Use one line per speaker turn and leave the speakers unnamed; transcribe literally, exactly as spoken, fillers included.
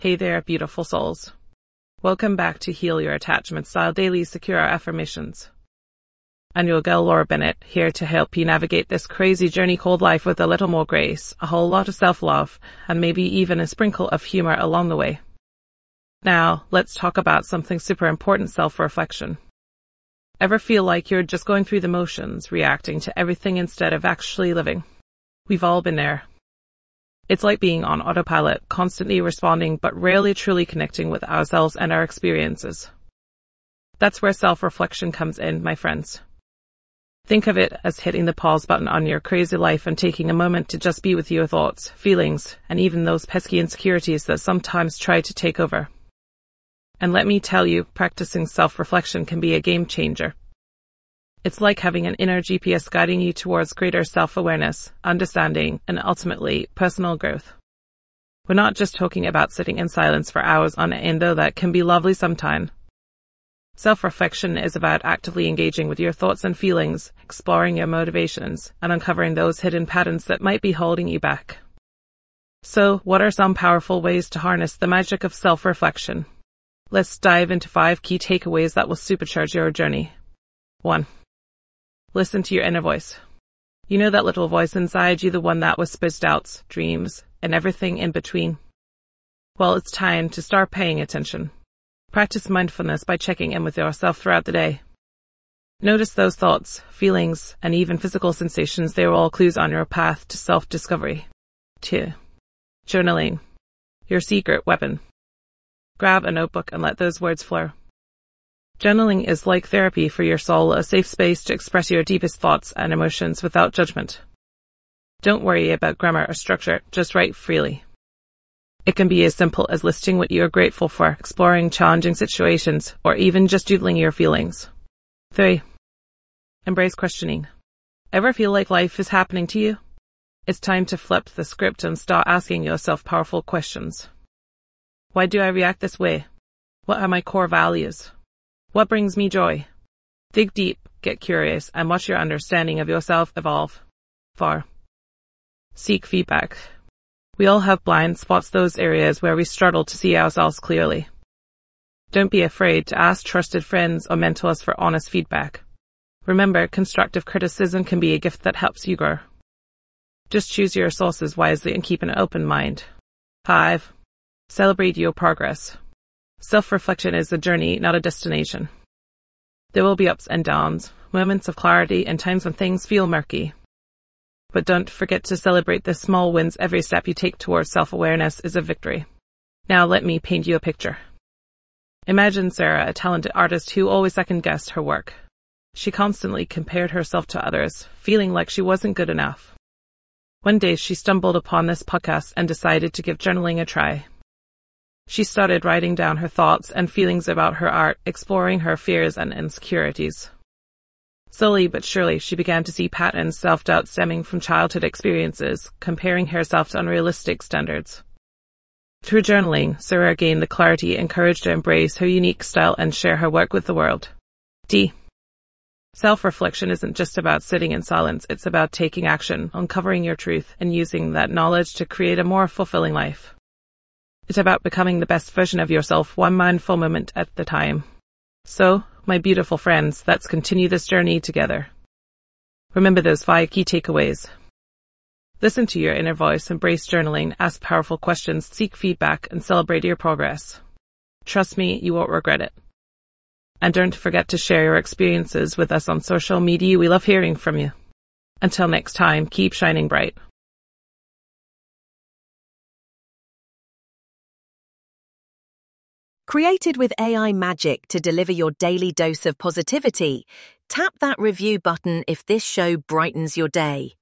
Hey there, beautiful souls. Welcome back to Heal Your Attachment Style Daily Secure Affirmations. I'm your girl Laura Bennett, here to help you navigate this crazy journey called life with a little more grace, a whole lot of self-love, and maybe even a sprinkle of humor along the way. Now, let's talk about something super important: self-reflection. Ever feel like you're just going through the motions, reacting to everything instead of actually living? We've all been there. It's like being on autopilot, constantly responding but rarely truly connecting with ourselves and our experiences. That's where self-reflection comes in, my friends. Think of it as hitting the pause button on your crazy life and taking a moment to just be with your thoughts, feelings, and even those pesky insecurities that sometimes try to take over. And let me tell you, practicing self-reflection can be a game changer. It's like having an inner G P S guiding you towards greater self-awareness, understanding, and ultimately, personal growth. We're not just talking about sitting in silence for hours on end, though that can be lovely sometime. Self-reflection is about actively engaging with your thoughts and feelings, exploring your motivations, and uncovering those hidden patterns that might be holding you back. So, what are some powerful ways to harness the magic of self-reflection? Let's dive into five key takeaways that will supercharge your journey. one. Listen to your inner voice. You know that little voice inside you, the one that whispers doubts, dreams, and everything in between? Well, it's time to start paying attention. Practice mindfulness by checking in with yourself throughout the day. Notice those thoughts, feelings, and even physical sensations. They are all clues on your path to self-discovery. two. Journaling. Your secret weapon. Grab a notebook and let those words flow. Journaling is like therapy for your soul, a safe space to express your deepest thoughts and emotions without judgment. Don't worry about grammar or structure, just write freely. It can be as simple as listing what you are grateful for, exploring challenging situations, or even just doodling your feelings. three. Embrace questioning. Ever feel like life is happening to you? It's time to flip the script and start asking yourself powerful questions. Why do I react this way? What are my core values? What brings me joy? Dig deep, get curious, and watch your understanding of yourself evolve. four. Seek feedback. We all have blind spots, those areas where we struggle to see ourselves clearly. Don't be afraid to ask trusted friends or mentors for honest feedback. Remember, constructive criticism can be a gift that helps you grow. Just choose your sources wisely and keep an open mind. five. Celebrate your progress. Self-reflection is a journey, not a destination. There will be ups and downs, moments of clarity, and times when things feel murky. But don't forget to celebrate the small wins. Every step you take towards self-awareness is a victory. Now let me paint you a picture. Imagine Sarah, a talented artist who always second-guessed her work. She constantly compared herself to others, feeling like she wasn't good enough. One day she stumbled upon this podcast and decided to give journaling a try. She started writing down her thoughts and feelings about her art, exploring her fears and insecurities. Slowly but surely, she began to see patterns, self-doubt stemming from childhood experiences, comparing herself to unrealistic standards. Through journaling, Sarah gained the clarity and courage to embrace her unique style and share her work with the world. D. Self-reflection isn't just about sitting in silence, it's about taking action, uncovering your truth, and using that knowledge to create a more fulfilling life. It's about becoming the best version of yourself, one mindful moment at a time. So, my beautiful friends, let's continue this journey together. Remember those five key takeaways. Listen to your inner voice, embrace journaling, ask powerful questions, seek feedback, and celebrate your progress. Trust me, you won't regret it. And don't forget to share your experiences with us on social media. We love hearing from you. Until next time, keep shining bright.
Created with A I magic to deliver your daily dose of positivity, tap that review button if this show brightens your day.